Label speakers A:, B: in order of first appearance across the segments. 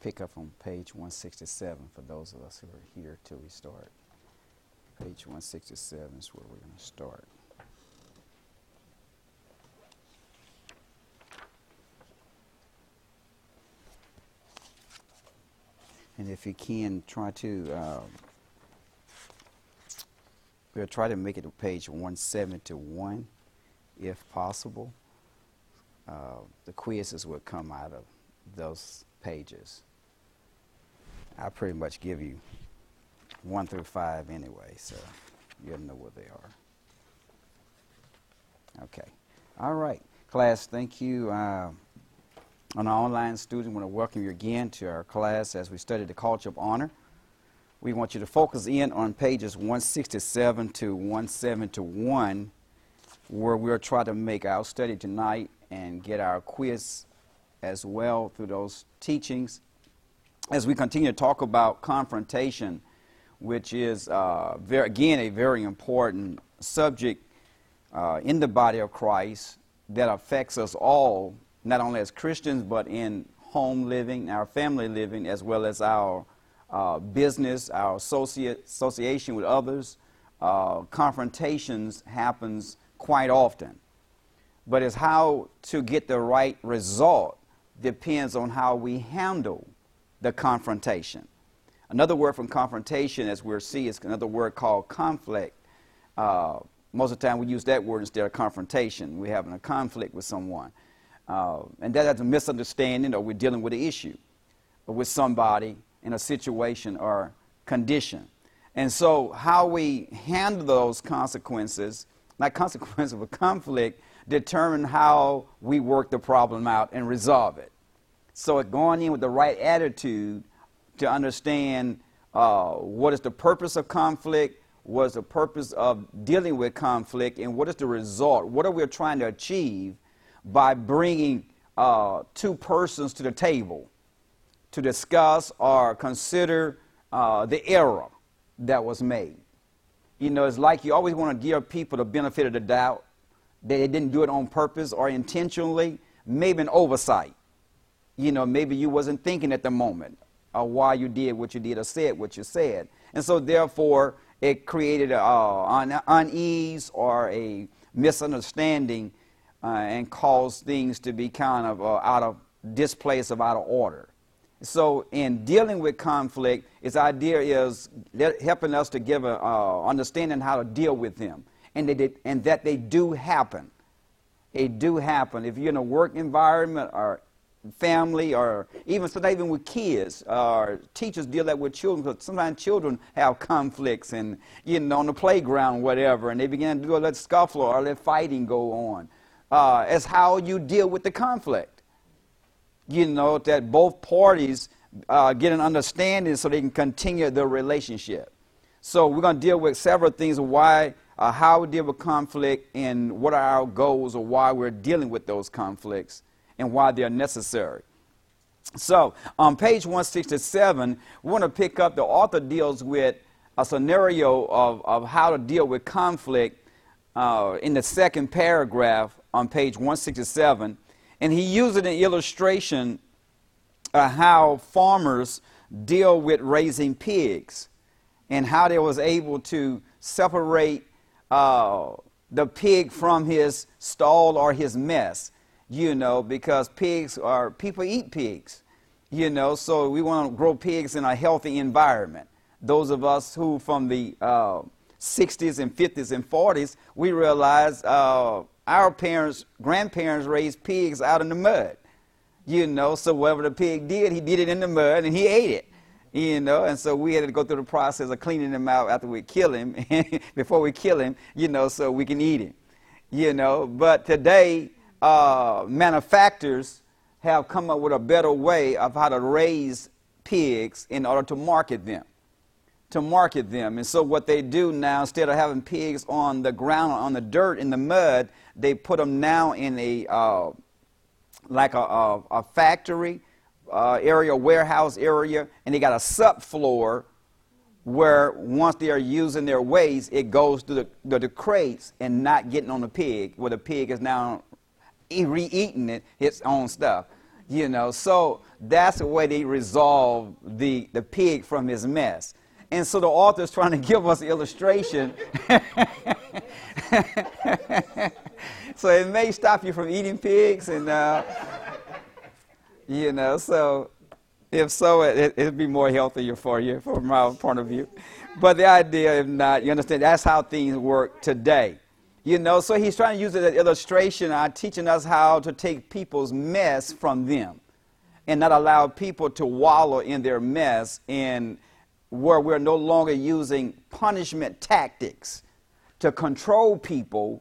A: pick up on page 167 for those of us who are here till we start. Page 167 is where we're going to start. And if you can, we'll try to make it to page 171, if possible. The quizzes will come out of those pages. I pretty much give you 1 through 5 anyway, so you'll know what they are. Okay. All right. Class, thank you. On our online student, I want to welcome you again to our class as we study the culture of honor. We want you to focus in on pages 167 to 171, where we'll try to make our study tonight and get our quiz as well through those teachings. As we continue to talk about confrontation, which is, again, a very important subject in the body of Christ that affects us all, not only as Christians, but in home living, our family living, as well as our business, our association with others. Confrontations happens quite often. But it's how to get the right result depends on how we handle the confrontation. Another word from confrontation, as we'll see, is another word called conflict. Most of the time we use that word instead of confrontation. We're having a conflict with someone. And that is a misunderstanding, or we're dealing with an issue with somebody in a situation or condition. And so how we handle those consequences, not consequences of a conflict, determine how we work the problem out and resolve it. So going in with the right attitude to understand what is the purpose of conflict, what is the purpose of dealing with conflict, and what is the result, what are we trying to achieve by bringing two persons to the table to discuss or consider the error that was made. You know, it's like you always want to give people the benefit of the doubt that they didn't do it on purpose or intentionally, maybe an oversight. You know, maybe you wasn't thinking at the moment or why you did what you did or said what you said. And so therefore it created an unease or a misunderstanding and caused things to be kind of out of displace, of out of order. So in dealing with conflict, its idea is helping us to give an understanding how to deal with them, and that they do happen. They do happen. If you're in a work environment or family, or even with kids, or teachers deal that with children, because sometimes children have conflicts, and on the playground, whatever, and they begin to do a little scuffle or let fighting go on. As how you deal with the conflict. That both parties get an understanding so they can continue their relationship. So we're going to deal with several things of how we deal with conflict, and what are our goals, or why we're dealing with those conflicts and why they're necessary. So on page 167, we want to pick up, the author deals with a scenario of how to deal with conflict in the second paragraph on page 167. And he used an illustration of how farmers deal with raising pigs, and how they was able to separate the pig from his stall or his mess, because people eat pigs, so we want to grow pigs in a healthy environment. Those of us who from the 60s and 50s and 40s, we realized our grandparents raised pigs out in the mud, so whatever the pig did, he did it in the mud and he ate it, and so we had to go through the process of cleaning him out after we kill him, before we kill him, so we can eat him, but today manufacturers have come up with a better way of how to raise pigs in order to market them. And so what they do now, instead of having pigs on the ground, on the dirt, in the mud, they put them now in a factory area, warehouse area, and they got a subfloor where once they are using their waste, it goes to the crates and not getting on the pig, where the pig is now re-eating its own stuff. You know, so that's the way they resolve the pig from his mess. And so the author is trying to give us an illustration. So it may stop you from eating pigs, and you know, so if so, it'll be more healthier for you, from my point of view. But the idea, if not, you understand, that's how things work today. You know, so he's trying to use it as an illustration, teaching us how to take people's mess from them and not allow people to wallow in their mess, and where we're no longer using punishment tactics to control people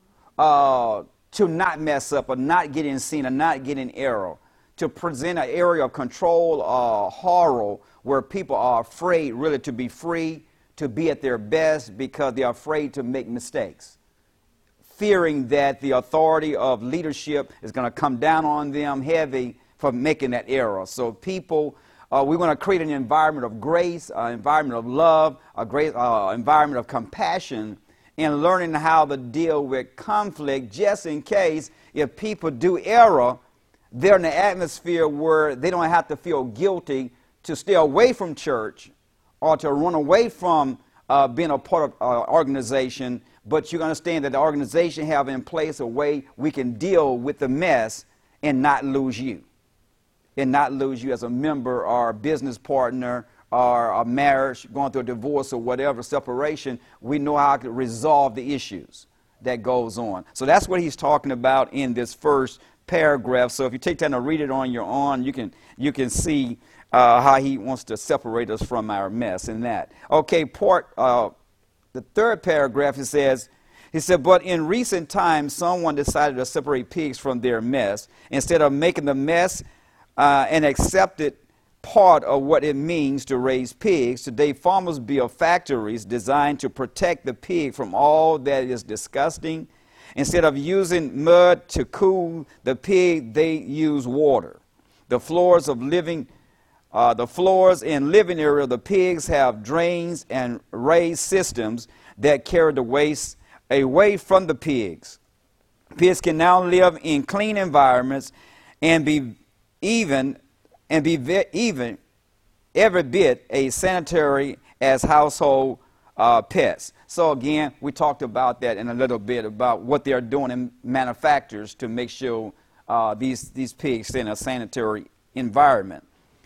A: to not mess up or not get in sin or not get in error, to present an area of control or horror where people are afraid really to be free, to be at their best because they're afraid to make mistakes, fearing that the authority of leadership is going to come down on them heavy for making that error. So people, we want to create an environment of grace, an environment of love, a great environment of compassion, and learning how to deal with conflict just in case if people do error, they're in an atmosphere where they don't have to feel guilty to stay away from church or to run away from being a part of an organization, but you understand that the organization have in place a way we can deal with the mess and not lose you. And not lose you as a member or a business partner or a marriage, going through a divorce or whatever, separation. We know how to resolve the issues that goes on. So that's what he's talking about in this first paragraph. So if you take time to read it on your own, you can see how he wants to separate us from our mess in that. Okay, the third paragraph, he said, but in recent times, someone decided to separate pigs from their mess. Instead of making the mess an accepted part of what it means to raise pigs, today farmers build factories designed to protect the pig from all that is disgusting. Instead of using mud to cool the pig, they use water. The floors in living area of the pigs have drains and raised systems that carry the waste away from the pigs. Pigs can now live in clean environments and be every bit as sanitary as household pets. So again, we talked about that in a little bit about what they are doing in manufacturers to make sure these pigs stay in a sanitary environment.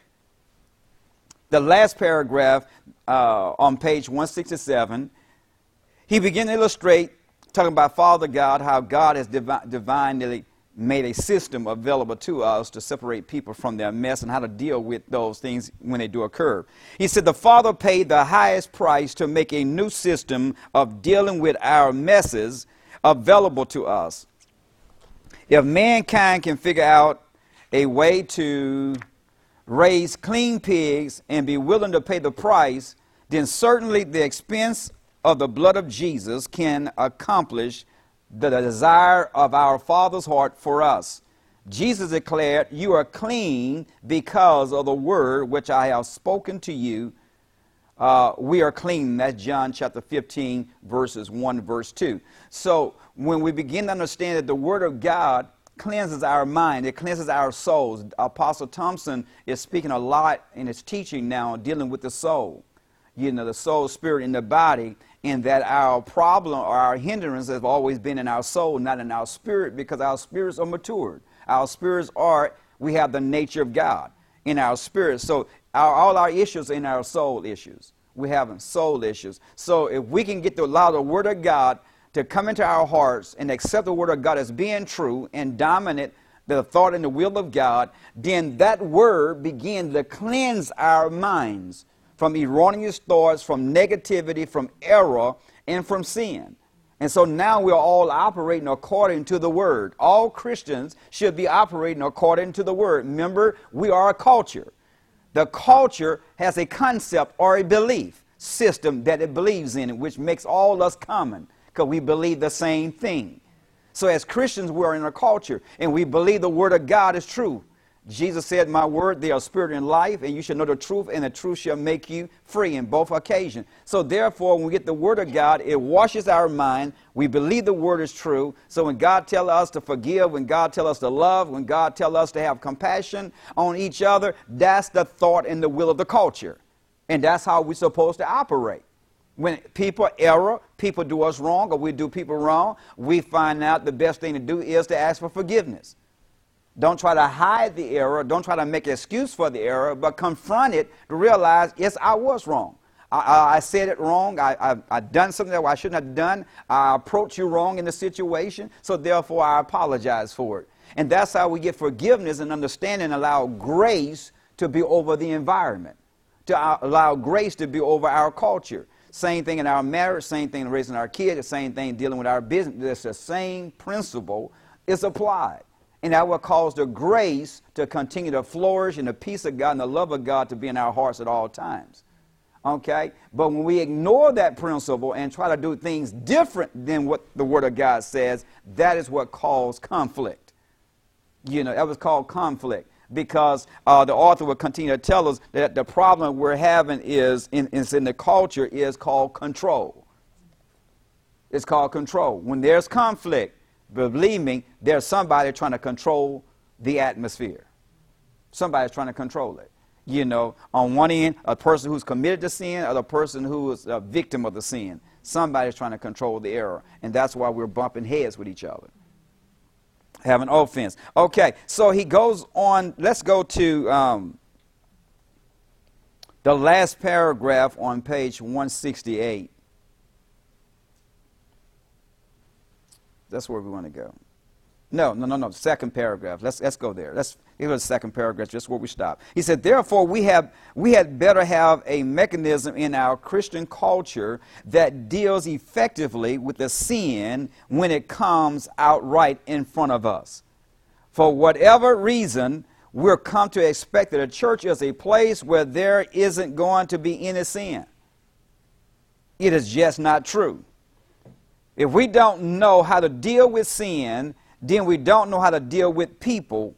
A: The last paragraph on page 167, he began to illustrate, talking about Father God, how God has divinely made a system available to us to separate people from their mess and how to deal with those things when they do occur. He said the Father paid the highest price to make a new system of dealing with our messes available to us. If mankind can figure out a way to raise clean pigs and be willing to pay the price, then certainly the expense of the blood of Jesus can accomplish the desire of our Father's heart for us. Jesus declared, you are clean because of the word which I have spoken to you. We are clean. That's John chapter 15, verses 1, verse 2. So when we begin to understand that the word of God cleanses our mind, it cleanses our souls. Apostle Thompson is speaking a lot in his teaching now dealing with the soul. You know, the soul, spirit, and the body, and that our problem or our hindrance has always been in our soul, not in our spirit, because our spirits are matured. Our spirits we have the nature of God in our spirit. So all our issues are in our soul issues. We have soul issues. So if we can get to allow the word of God to come into our hearts and accept the word of God as being true and dominant, the thought and the will of God, then that word begins to cleanse our minds from erroneous thoughts, from negativity, from error, and from sin. And so now we're all operating according to the word. All Christians should be operating according to the word. Remember, we are a culture. The culture has a concept or a belief system that it believes in, which makes all us common because we believe the same thing. So as Christians, we're in a culture, and we believe the word of God is true. Jesus said, my word, they are spirit and life, and you shall know the truth, and the truth shall make you free in both occasions. So therefore, when we get the word of God, it washes our mind. We believe the word is true. So when God tells us to forgive, when God tells us to love, when God tells us to have compassion on each other, that's the thought and the will of the culture. And that's how we're supposed to operate. When people err, people do us wrong, or we do people wrong, we find out the best thing to do is to ask for forgiveness. Don't try to hide the error. Don't try to make an excuse for the error, but confront it to realize, yes, I was wrong. I said it wrong. I done something that I shouldn't have done. I approached you wrong in the situation, so therefore I apologize for it. And that's how we get forgiveness and understanding and allow grace to be over the environment, to allow grace to be over our culture. Same thing in our marriage, same thing in raising our kids, the same thing dealing with our business. It's the same principle is applied. And that will cause the grace to continue to flourish and the peace of God and the love of God to be in our hearts at all times. Okay? But when we ignore that principle and try to do things different than what the Word of God says, that is what caused conflict. You know, that was called conflict. Because the author will continue to tell us that the problem we're having is in the culture is called control. It's called control. When there's conflict, believe me, there's somebody trying to control the atmosphere. Somebody's trying to control it. You know, on one end, a person who's committed the sin or the person who is a victim of the sin. Somebody's trying to control the error. And that's why we're bumping heads with each other. Have an offense. Okay, so he goes on. Let's go to the last paragraph on page 168. That's where we want to go. No. Second paragraph. Let's go there. Let's give it a second paragraph, just where we stop. He said, therefore, we had better have a mechanism in our Christian culture that deals effectively with the sin when it comes outright in front of us. For whatever reason, we're come to expect that a church is a place where there isn't going to be any sin. It is just not true. If we don't know how to deal with sin, then we don't know how to deal with people.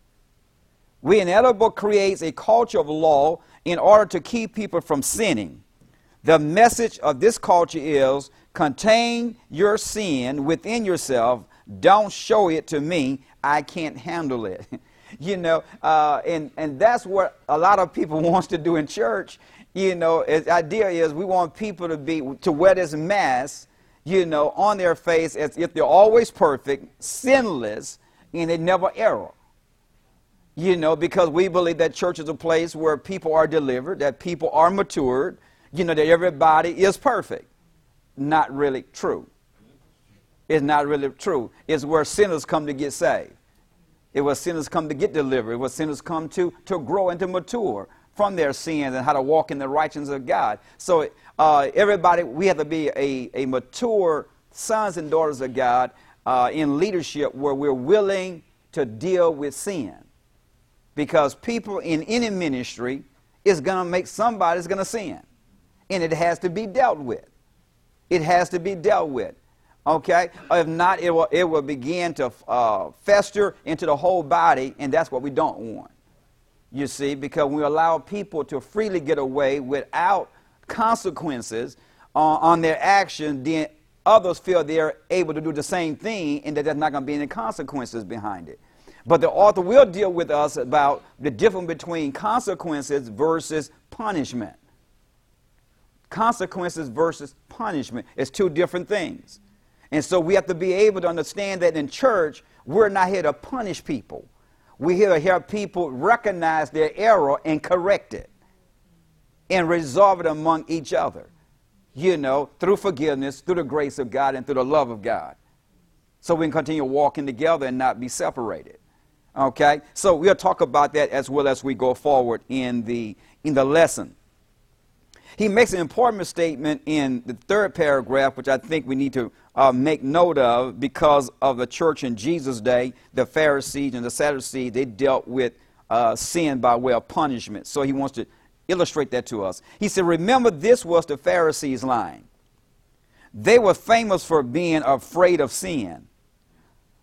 A: We inevitably create a culture of law in order to keep people from sinning. The message of this culture is, contain your sin within yourself. Don't show it to me. I can't handle it. You know, and that's what a lot of people wants to do in church. You know, the idea is we want people to wear this mask, you know, on their face as if they're always perfect, sinless, and they never err. You know, because we believe that church is a place where people are delivered, that people are matured, you know, that everybody is perfect. Not really true. It's not really true. It's where sinners come to get saved. It's where sinners come to get delivered. It's where sinners come to grow and to mature from their sins and how to walk in the righteousness of God. So everybody, we have to be a mature sons and daughters of God in leadership where we're willing to deal with sin. Because people in any ministry is going to make somebody's going to sin. And it has to be dealt with. It has to be dealt with. Okay? If not, it will begin to fester into the whole body, and that's what we don't want. You see, because when we allow people to freely get away without consequences on their action, then others feel they're able to do the same thing and that there's not going to be any consequences behind it. But the author will deal with us about the difference between consequences versus punishment. Consequences versus punishment is two different things. And so we have to be able to understand that in church, we're not here to punish people. We're here to help people recognize their error and correct it and resolve it among each other, you know, through forgiveness, through the grace of God, and through the love of God. So we can continue walking together and not be separated. Okay? So we'll talk about that as well as we go forward in the lesson. He makes an important statement in the third paragraph, which I think we need to make note of because of the church in Jesus' day. The Pharisees and the Sadducees, they dealt with sin by way of punishment. So he wants to illustrate that to us. He said, remember, this was the Pharisees' line. They were famous for being afraid of sin.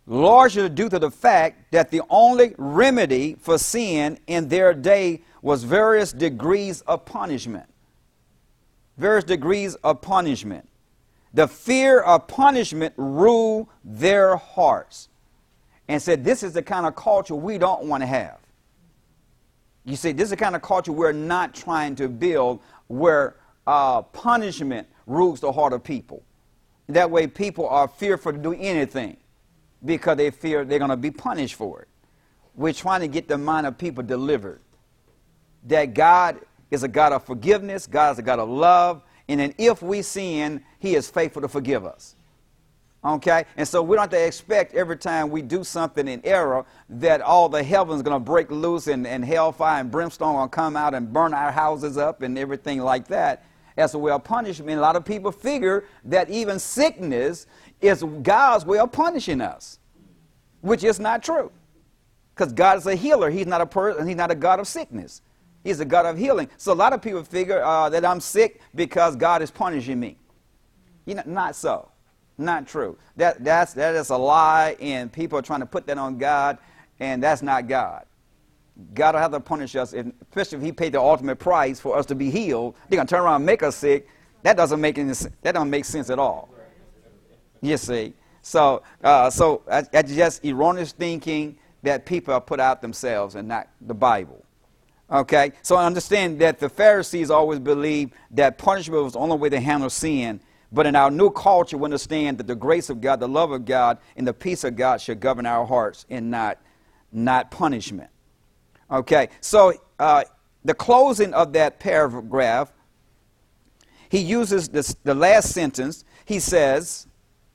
A: largely due to the fact that the only remedy for sin in their day was various degrees of punishment. Various degrees of punishment. The fear of punishment ruled their hearts and said, this is the kind of culture we don't want to have. You see, this is the kind of culture we're not trying to build, where punishment rules the heart of people. That way people are fearful to do anything because they fear they're going to be punished for it. We're trying to get the mind of people delivered. That God is a God of forgiveness, God is a God of love, and then if we sin, He is faithful to forgive us. Okay? And so we don't have to expect every time we do something in error that all the heavens are going to break loose and hellfire and brimstone will come out and burn our houses up and everything like that as a way of punishment. A lot of people figure that even sickness is God's way of punishing us, which is not true. Because God is a healer. He's not a person. He's not a God of sickness. He's a God of healing. So a lot of people figure that I'm sick because God is punishing me. You know, not so. Not true. That is a lie, and people are trying to put that on God, and that's not God. God will have to punish us, especially if He paid the ultimate price for us to be healed. They're going to turn around and make us sick. That doesn't make sense at all. You see. So that's just erroneous thinking that people have put out themselves and not the Bible. Okay? So I understand that the Pharisees always believed that punishment was the only way to handle sin. But in our new culture, we understand that the grace of God, the love of God, and the peace of God should govern our hearts and not punishment. Okay, so the closing of that paragraph, he uses the last sentence. He says,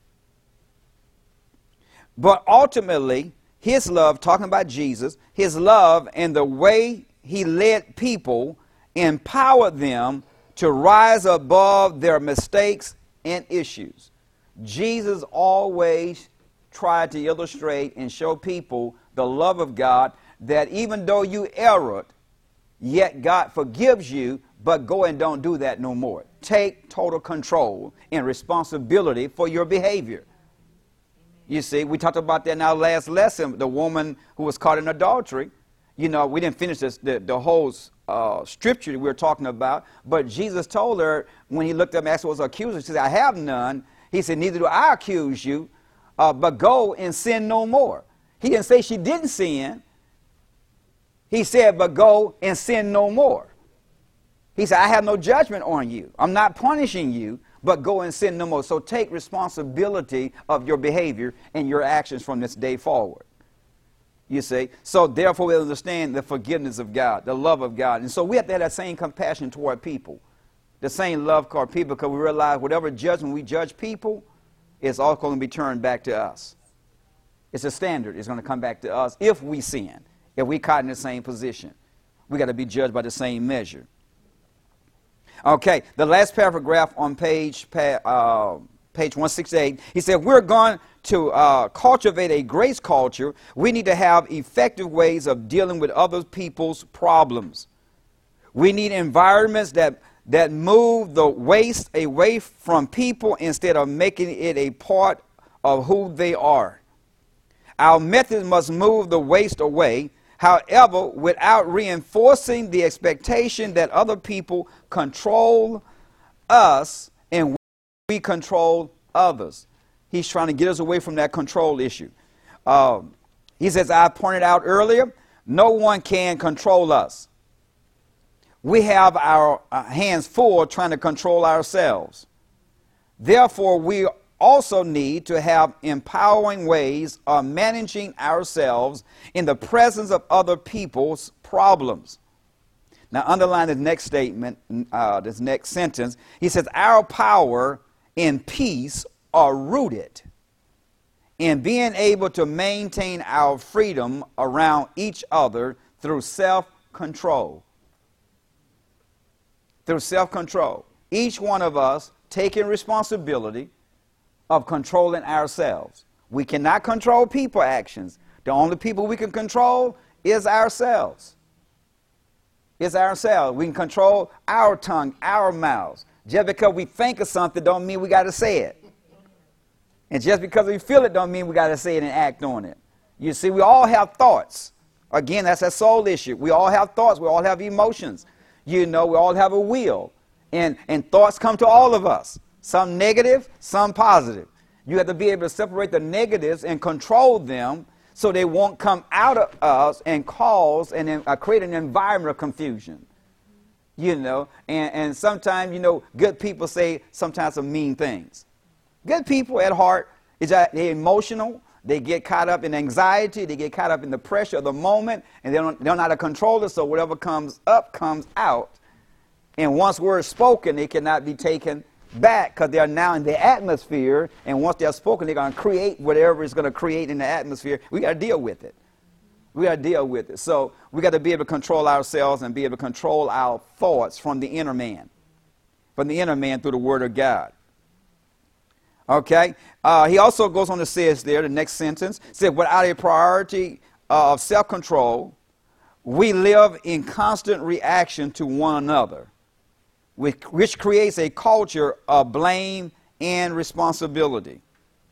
A: but ultimately, His love, talking about Jesus, His love and the way He led people empowered them to rise above their mistakes and issues. Jesus always tried to illustrate and show people the love of God, that even though you erred, yet God forgives you, but go and don't do that no more. Take total control and responsibility for your behavior. You see, we talked about that in our last lesson, the woman who was caught in adultery. You know, we didn't finish the whole scripture that we were talking about, but Jesus told her, when He looked up and asked what was her accuser, She said, I have none. He said, neither do I accuse you, but go and sin no more. He didn't say she didn't sin. He said, but go and sin no more. He said, I have no judgment on you. I'm not punishing you, but go and sin no more. So take responsibility of your behavior and your actions from this day forward. You see, so therefore we understand the forgiveness of God, the love of God. And so we have to have that same compassion toward people, the same love toward people, because we realize whatever judgment we judge people, it's all going to be turned back to us. It's a standard. It's going to come back to us if we sin, if we caught in the same position. We got to be judged by the same measure. Okay, the last paragraph on page 168, he said, we're going to cultivate a grace culture. We need to have effective ways of dealing with other people's problems. We need environments that move the waste away from people instead of making it a part of who they are. Our methods must move the waste away, however, without reinforcing the expectation that other people control us and we control others. He's trying to get us away from that control issue. He says, I pointed out earlier, no one can control us. We have our hands full trying to control ourselves. Therefore, we also need to have empowering ways of managing ourselves in the presence of other people's problems. Now, underline the next statement, this next sentence. He says, our power and peace are rooted in being able to maintain our freedom around each other through self-control. Through self-control. Each one of us taking responsibility of controlling ourselves. We cannot control people's actions. The only people we can control is ourselves. It's ourselves. We can control our tongue, our mouths. Just because we think of something don't mean we got to say it. And just because we feel it don't mean we got to say it and act on it. You see, we all have thoughts. Again, that's a soul issue. We all have thoughts. We all have emotions. You know, we all have a will. And thoughts come to all of us. Some negative, some positive. You have to be able to separate the negatives and control them so they won't come out of us and cause and create an environment of confusion. You know, and sometimes, you know, good people say sometimes some mean things. Good people at heart, they're emotional. They get caught up in anxiety. They get caught up in the pressure of the moment, and they don't know how to control it, so whatever comes up comes out. And once words spoken, they cannot be taken back because they are now in the atmosphere, and once they're spoken, they're going to create whatever it's going to create in the atmosphere. We got to deal with it. We got to deal with it. So we got to be able to control ourselves and be able to control our thoughts from the inner man through the Word of God. Okay? He also goes on to say there, the next sentence, said, without a priority of self-control, we live in constant reaction to one another, which creates a culture of blame and responsibility.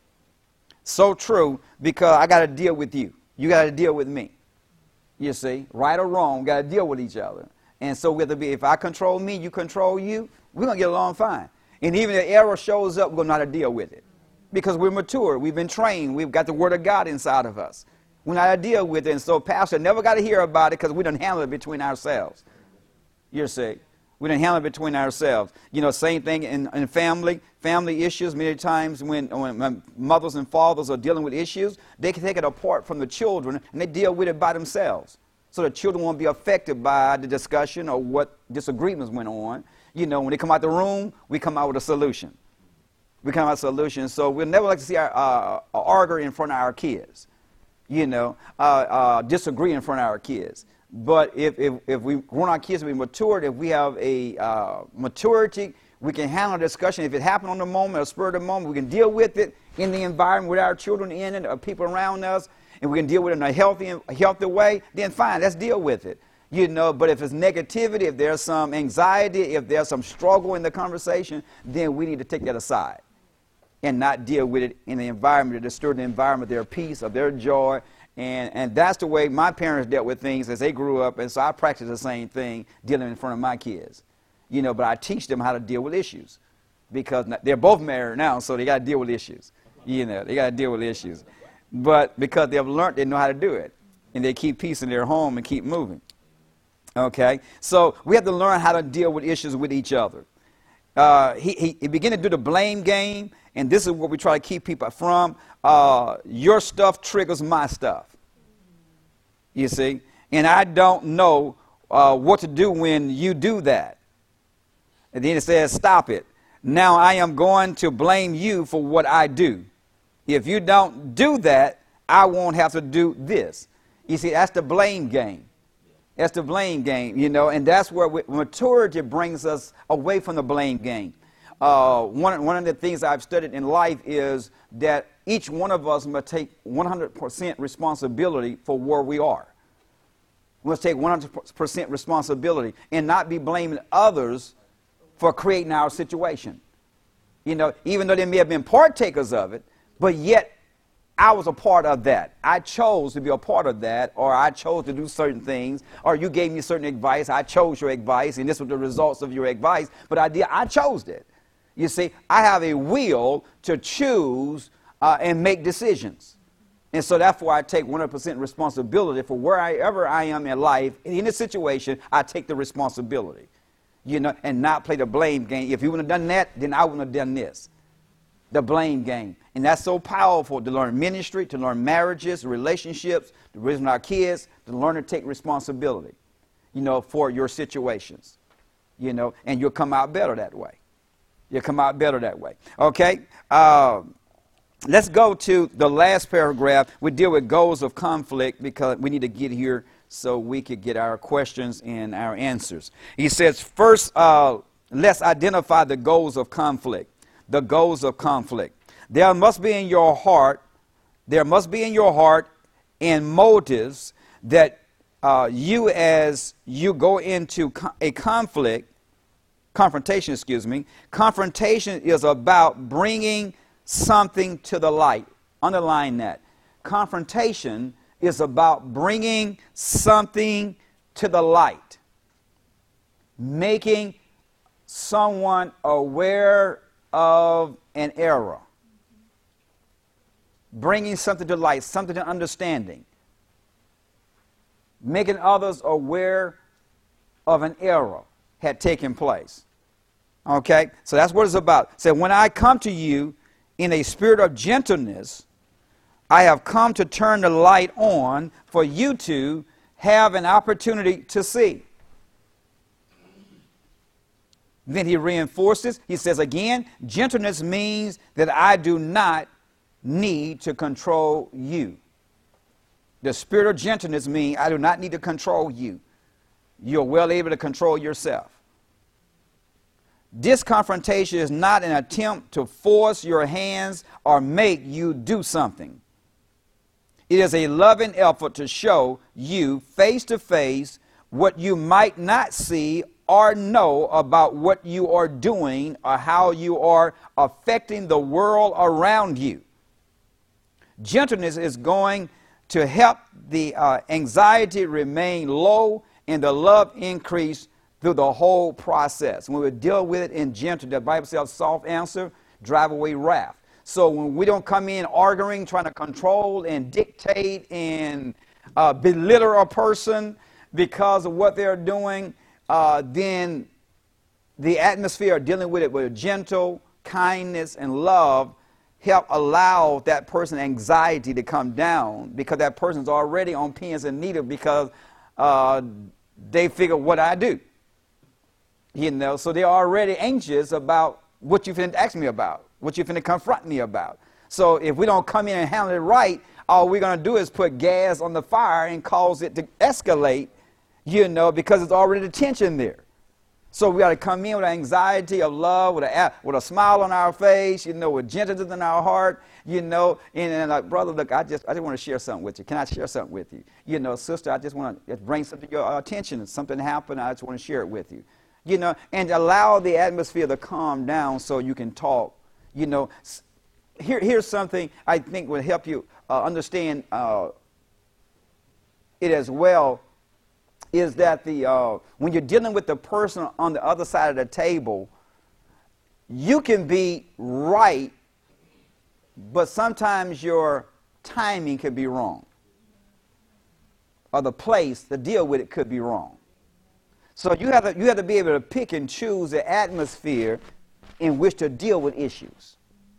A: So true, because I got to deal with you. You got to deal with me. You see, right or wrong, got to deal with each other. And so we have to be, if I control me, you control you, we're going to get along fine. And even if error shows up, we're going to know how to deal with it. Because we're mature, we've been trained, we've got the Word of God inside of us. We know how to deal with it. And so pastor never got to hear about it because we done handle it between ourselves. You see, we done handle it between ourselves. You know, same thing in family issues. Many times when mothers and fathers are dealing with issues, they can take it apart from the children and they deal with it by themselves. So the children won't be affected by the discussion or what disagreements went on. You know, when they come out the room, we come out with a solution. We come out with a solution. So we'll never like to see our argue in front of our kids. You know, disagree in front of our kids. But if we want our kids to be matured, if we have a maturity, we can handle a discussion. If it happened on the moment, or spur of the moment, we can deal with it in the environment with our children in it, or people around us, and we can deal with it in a healthy way, then fine, let's deal with it. You know, but if it's negativity, if there's some anxiety, if there's some struggle in the conversation, then we need to take that aside and not deal with it in the environment, to disturb the environment, their peace, of their joy. And that's the way my parents dealt with things as they grew up, and so I practice the same thing dealing in front of my kids. You know, but I teach them how to deal with issues because they're both married now, so they got to deal with issues. You know, they got to deal with issues. But because they've learned, they know how to do it, and they keep peace in their home and keep moving. Okay, so we have to learn how to deal with issues with each other. He began to do the blame game, and this is what we try to keep people from. Your stuff triggers my stuff. You see, and I don't know what to do when you do that. And then it says, stop it. Now I am going to blame you for what I do. If you don't do that, I won't have to do this. You see, that's the blame game. That's the blame game, you know, and that's where maturity brings us away from the blame game. One of the things I've studied in life is that each one of us must take 100% responsibility for where we are. We must take 100% responsibility and not be blaming others for creating our situation. You know, even though they may have been partakers of it, but yet I was a part of that. I chose to be a part of that, or I chose to do certain things, or you gave me certain advice. I chose your advice, and this was the results of your advice, but I chose it. You see, I have a will to choose and make decisions. And so therefore I take 100% responsibility for wherever I am in life. In a situation, I take the responsibility, you know, and not play the blame game. If you wouldn't have done that, then I wouldn't have done this. The blame game. And that's so powerful to learn ministry, to learn marriages, relationships, to raise our kids, to learn to take responsibility, you know, for your situations, you know, and you'll come out better that way. You'll come out better that way. Okay? Let's go to the last paragraph. We deal with goals of conflict because we need to get here so we could get our questions and our answers. He says, first, let's identify the goals of conflict. The goals of conflict. There must be in your heart and motives that as you go into a confrontation is about bringing something to the light. Underline that. Confrontation is about bringing something to the light, making someone aware of an error, bringing something to light, something to understanding, making others aware of an error had taken place. Okay? So that's what it's about. So when I come to you in a spirit of gentleness, I have come to turn the light on for you to have an opportunity to see. Then he reinforces, he says again, gentleness means that I do not need to control you. The spirit of gentleness means I do not need to control you. You're well able to control yourself. This confrontation is not an attempt to force your hands or make you do something. It is a loving effort to show you face to face what you might not see or know about what you are doing or how you are affecting the world around you. Gentleness is going to help the anxiety remain low and the love increase through the whole process. When we deal with it in gentle, the Bible says soft answer, drive away wrath. So when we don't come in arguing, trying to control and dictate and belittle a person because of what they're doing, then the atmosphere of dealing with it with gentle kindness and love help allow that person's anxiety to come down, because that person's already on pins and needles because they figure what I do. You know, so they're already anxious about what you finna ask me about, what you finna confront me about. So if we don't come in and handle it right, all we're going to do is put gas on the fire and cause it to escalate, you know, because there's already the tension there. So we got to come in with anxiety of love, with a smile on our face, you know, with gentleness in our heart, you know, and like, brother, look, I just want to share something with you. Can I share something with you? You know, sister, I just want to bring something to your attention. Something happened, I just want to share it with you. You know, and allow the atmosphere to calm down so you can talk. You know, here's something I think will help you understand it as well, is that when you're dealing with the person on the other side of the table, you can be right, but sometimes your timing could be wrong, or the place to deal with it could be wrong. So you have to be able to pick and choose the atmosphere in which to deal with issues.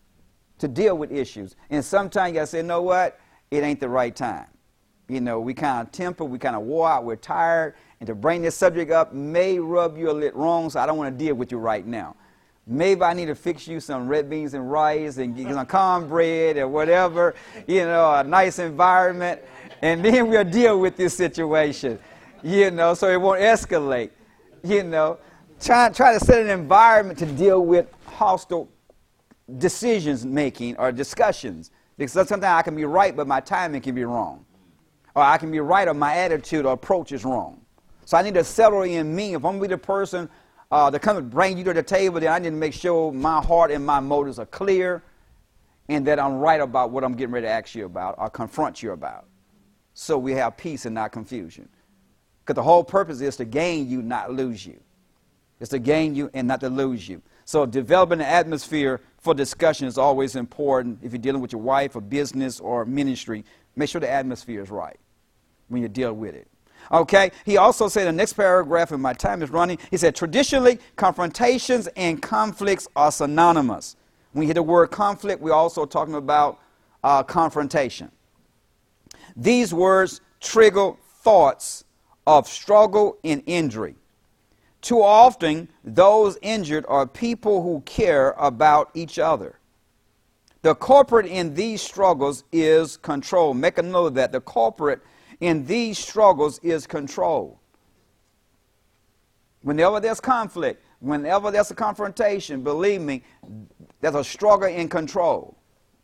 A: And sometimes you got to say, you know what? It ain't the right time. You know, we kind of temper, we kind of wore out, we're tired, and to bring this subject up may rub you a little wrong, so I don't want to deal with you right now. Maybe I need to fix you some red beans and rice and get some cornbread or whatever, you know, a nice environment, and then we'll deal with this situation. You know, so it won't escalate. You know, try to set an environment to deal with hostile decisions making or discussions. Because sometimes I can be right, but my timing can be wrong. Or I can be right, or my attitude or approach is wrong. So I need to settle in me. If I'm going to be the person to come and bring you to the table, then I need to make sure my heart and my motives are clear, and that I'm right about what I'm getting ready to ask you about or confront you about. So we have peace and not confusion. Because the whole purpose is to gain you, not lose you. It's to gain you and not to lose you. So developing an atmosphere for discussion is always important. If you're dealing with your wife or business or ministry, make sure the atmosphere is right when you deal with it. Okay, he also said in the next paragraph, and my time is running, he said, traditionally, confrontations and conflicts are synonymous. When you hear the word conflict, we're also talking about confrontation. These words trigger thoughts of struggle and injury. Too often, those injured are people who care about each other. The culprit in these struggles is control. Make a note of that. The culprit in these struggles is control. Whenever there's conflict, whenever there's a confrontation, believe me, there's a struggle in control.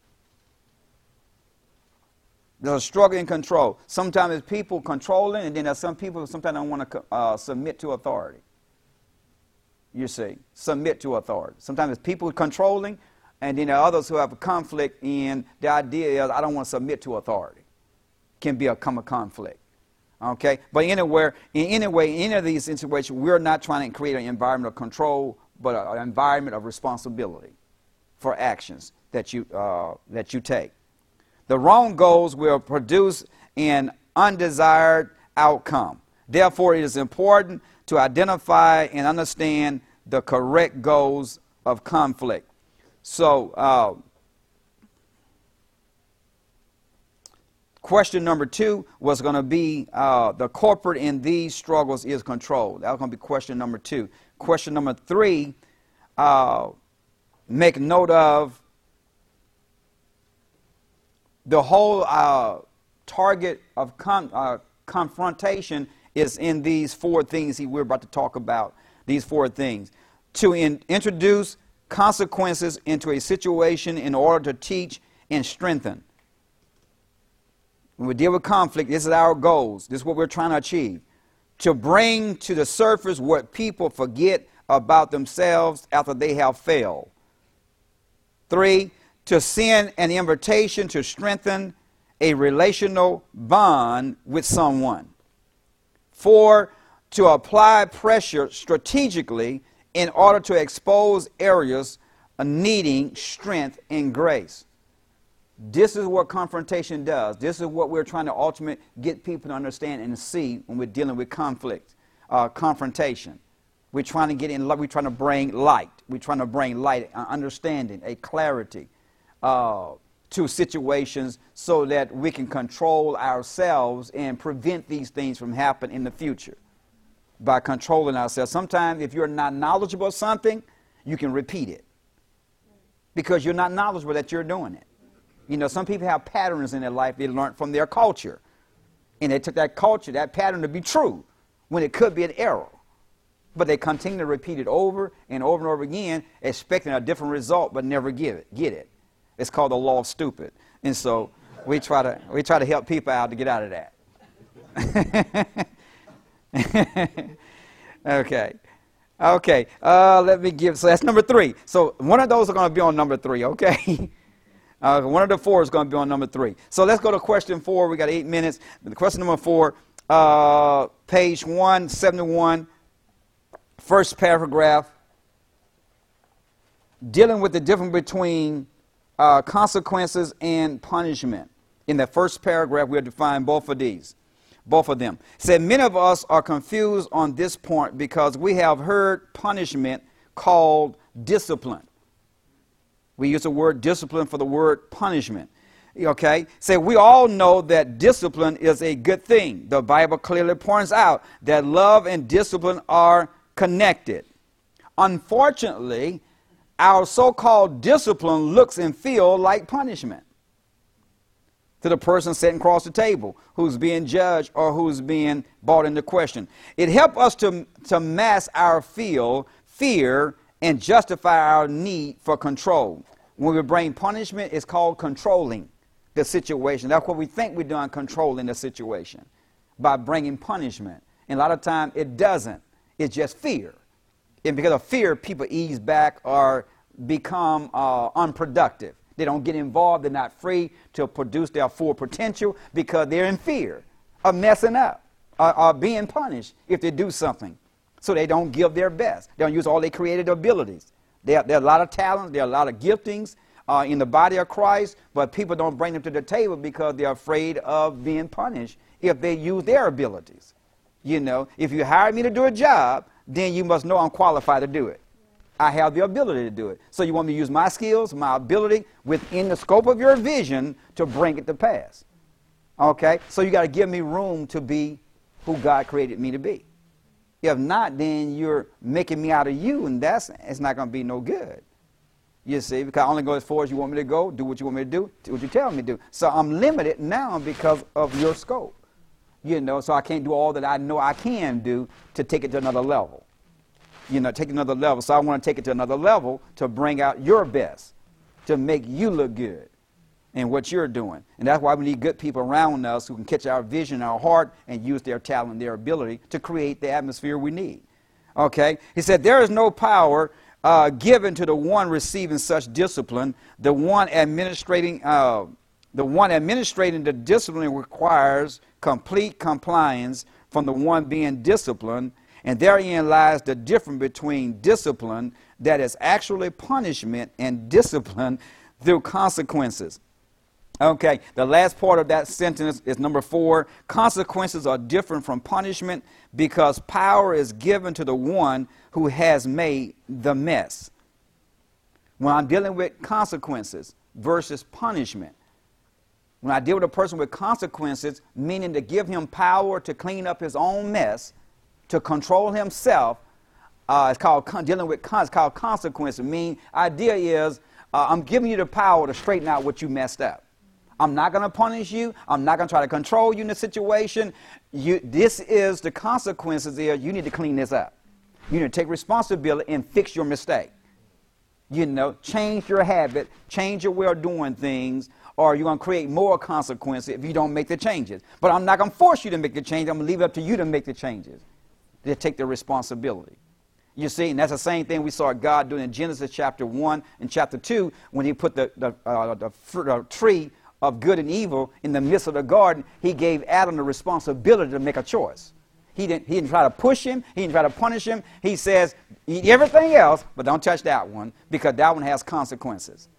A: There's a struggle in control. Sometimes it's people controlling, and then there's some people who sometimes don't want to submit to authority. You see, submit to authority. Sometimes it's people controlling, And then there are others who have a conflict in the idea is, I don't want to submit to authority. Can become a conflict. Okay? But anyway, in any of these situations, we're not trying to create an environment of control, but an environment of responsibility for actions that you take. The wrong goals will produce an undesired outcome. Therefore, it is important to identify and understand the correct goals of conflict. So, question number 2 was going to be the culprit in these struggles is control. That was going to be question number 2. Question number 3, make note of the whole target of confrontation is in these 4 things we're about to talk about. These 4 things. To introduce consequences into a situation in order to teach and strengthen. When we deal with conflict, this is our goals. This is what we're trying to achieve. To bring to the surface what people forget about themselves after they have failed. 3, to send an invitation to strengthen a relational bond with someone. 4, to apply pressure strategically in order to expose areas needing strength and grace. This is what confrontation does. This is what we're trying to ultimately get people to understand and see when we're dealing with conflict, confrontation. We're trying to get in. We're trying to bring light. We're trying to bring light, understanding, a clarity to situations so that we can control ourselves and prevent these things from happening in the future by controlling ourselves. Sometimes if you're not knowledgeable of something, you can repeat it because you're not knowledgeable that you're doing it. You know, some people have patterns in their life they learned from their culture. And they took that culture, that pattern to be true when it could be an error. But they continue to repeat it over and over and over again, expecting a different result, but never get it. It's called the law of stupid. And so we try to help people out to get out of that. Okay. Let me give. So that's number 3. So one of those are going to be on number 3. Okay. One of the 4 is going to be on number 3. So let's go to question 4. We got 8 minutes. The question number 4, page 171, first paragraph, dealing with the difference between consequences and punishment. In the first paragraph, we'll define both of them. It said, many of us are confused on this point because we have heard punishment called discipline. We use the word discipline for the word punishment. Okay? Say, we all know that discipline is a good thing. The Bible clearly points out that love and discipline are connected. Unfortunately, our so-called discipline looks and feels like punishment to the person sitting across the table who's being judged or who's being brought into question. It helps us to mask our fear and justify our need for control. When we bring punishment, it's called controlling the situation. That's what we think we're doing, controlling the situation by bringing punishment. And a lot of times it doesn't. It's just fear. And because of fear, people ease back or become unproductive. They don't get involved. They're not free to produce their full potential because they're in fear of messing up or being punished if they do something. So they don't give their best. They don't use all their creative abilities. There are a lot of talents. There are a lot of giftings in the body of Christ, but people don't bring them to the table because they're afraid of being punished if they use their abilities. You know, if you hire me to do a job, then you must know I'm qualified to do it. I have the ability to do it. So you want me to use my skills, my ability within the scope of your vision to bring it to pass. Okay? So you got to give me room to be who God created me to be. If not, then you're making me out of you, and it's not going to be no good. You see, because I only go as far as you want me to go, do what you want me to do what you tell me to do. So I'm limited now because of your scope. You know, so I can't do all that I know I can do to take it to another level. You know, take another level. So I want to take it to another level to bring out your best, to make you look good in what you're doing. And that's why we need good people around us who can catch our vision, our heart, and use their talent, their ability to create the atmosphere we need. Okay? He said, there is no power given to the one receiving such discipline. The one administrating the discipline requires complete compliance from the one being disciplined, and therein lies the difference between discipline that is actually punishment and discipline through consequences. Okay, the last part of that sentence is number 4. Consequences are different from punishment because power is given to the one who has made the mess. When I'm dealing with consequences versus punishment, when I deal with a person with consequences, meaning to give him power to clean up his own mess, to control himself, it's called dealing with it's called consequences. Idea is I'm giving you the power to straighten out what you messed up. I'm not going to punish you. I'm not going to try to control you in the situation. This is the consequences there. You need to clean this up. You need to take responsibility and fix your mistake. Change your habit, change your way of doing things, or you're going to create more consequences if you don't make the changes. But I'm not going to force you to make the change. I'm going to leave it up to you to make the changes, to take the responsibility. You see, and that's the same thing we saw God doing in Genesis chapter 1 and chapter 2 when he put the tree of good and evil in the midst of the garden. He gave Adam the responsibility to make a choice. He didn't try to push him. He didn't try to punish him. He says, eat everything else, but don't touch that one because that one has consequences.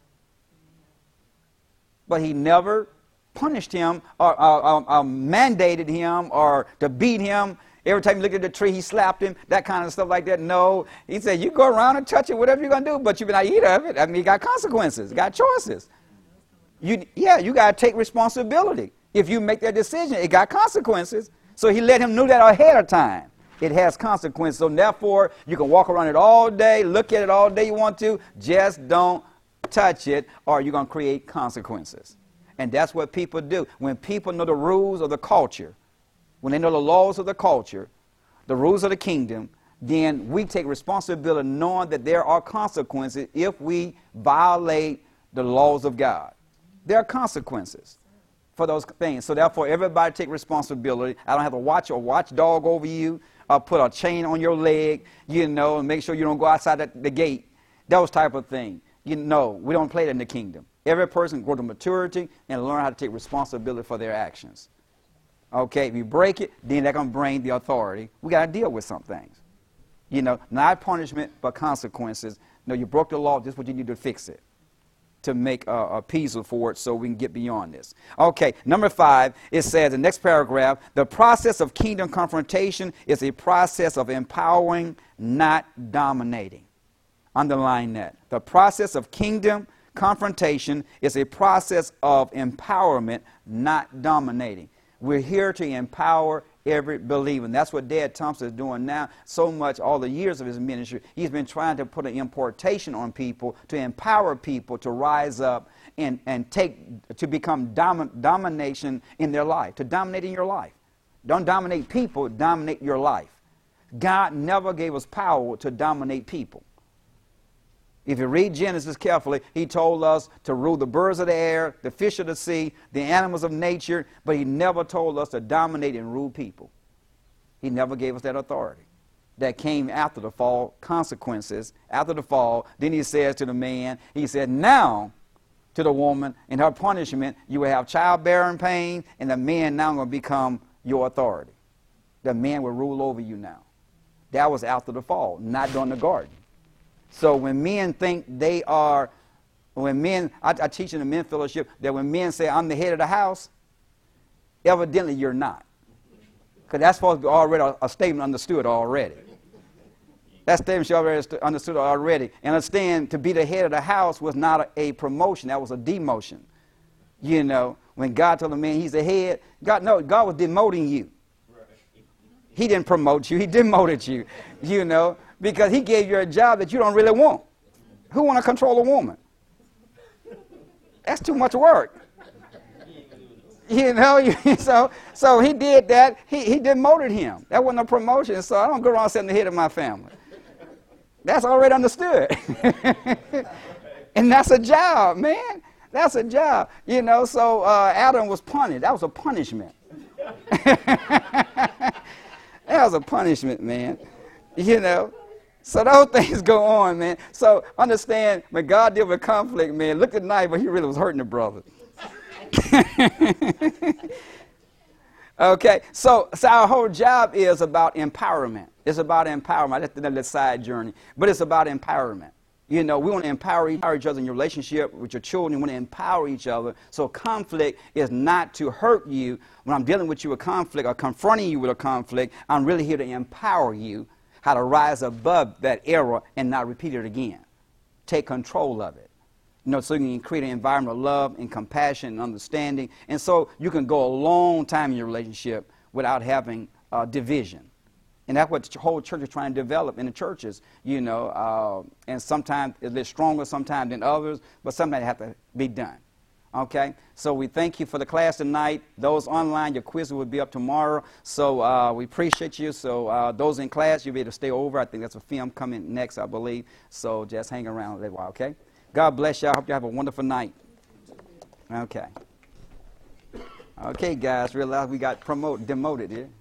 A: But he never punished him or mandated him or to beat him. Every time you look at the tree, he slapped him, that kind of stuff like that. No, he said, you go around and touch it, whatever you're going to do, but you better not eat of it. I mean, you got consequences, you got choices. You got to take responsibility. If you make that decision, it got consequences. So he let him know that ahead of time. It has consequences. So therefore, you can walk around it all day, look at it all day you want to, just don't touch it or you're going to create consequences. And that's what people do. When people know the rules of the culture, when they know the laws of the culture, the rules of the kingdom, then we take responsibility knowing that there are consequences if we violate the laws of God. There are consequences for those things. So therefore, everybody take responsibility. I don't have to watch a watchdog over you or put a chain on your leg, and make sure you don't go outside the gate. Those type of things. We don't play that in the kingdom. Every person grow to maturity and learn how to take responsibility for their actions. Okay, if you break it, then they're going to bring the authority. We got to deal with some things. Not punishment, but consequences. No, you broke the law. This is what you need to fix it, to make a appeasal for it so we can get beyond this. Okay, number 5, it says, the next paragraph, the process of kingdom confrontation is a process of empowering, not dominating. Underline that. The process of kingdom confrontation is a process of empowerment, not dominating. We're here to empower every believer. And that's what Dad Thompson is doing now. So much, all the years of his ministry, he's been trying to put an importation on people to empower people to rise up and to become domination in their life, to dominate in your life. Don't dominate people, dominate your life. God never gave us power to dominate people. If you read Genesis carefully, he told us to rule the birds of the air, the fish of the sea, the animals of nature, but he never told us to dominate and rule people. He never gave us that authority. That came after the fall, consequences, after the fall. Then he says to the man, he said, now to the woman, in her punishment, you will have childbearing pain, and the man now going to become your authority. The man will rule over you now. That was after the fall, not during the garden. So when men think they are, I teach in the men fellowship that when men say, I'm the head of the house, evidently you're not. Because that's supposed to be already a statement understood already. That statement should already understood already. And understand, to be the head of the house was not a promotion, that was a demotion. When God told the man he's the head, God was demoting you. He didn't promote you, he demoted you, because he gave you a job that you don't really want. Who want to control a woman? That's too much work. So he did that. He demoted him. That wasn't a promotion, so I don't go around sitting the head of my family. That's already understood. And that's a job, man. That's a job. So Adam was punished. That was a punishment. That was a punishment, man. So those things go on, man. So understand, when God deal with conflict, man, look at the knife, but he really was hurting the brother. Okay, so our whole job is about empowerment. It's about empowerment. That's another side journey, but it's about empowerment. You know, we want to empower each other in your relationship with your children. We want to empower each other. So conflict is not to hurt you. When I'm dealing with you with conflict or confronting you with a conflict, I'm really here to empower you how to rise above that error and not repeat it again. Take control of it. You know, so you can create an environment of love and compassion and understanding. And so you can go a long time in your relationship without having division. And that's what the whole church is trying to develop in the churches, you know. And sometimes it's stronger sometimes than others, but sometimes it has to be done. Okay? So we thank you for the class tonight. Those online, your quiz will be up tomorrow. So we appreciate you. So those in class, you'll be able to stay over. I think that's a film coming next, I believe. So just hang around a little while, okay? God bless you. I hope you have a wonderful night. Okay. Okay, guys, realize we got demoted here.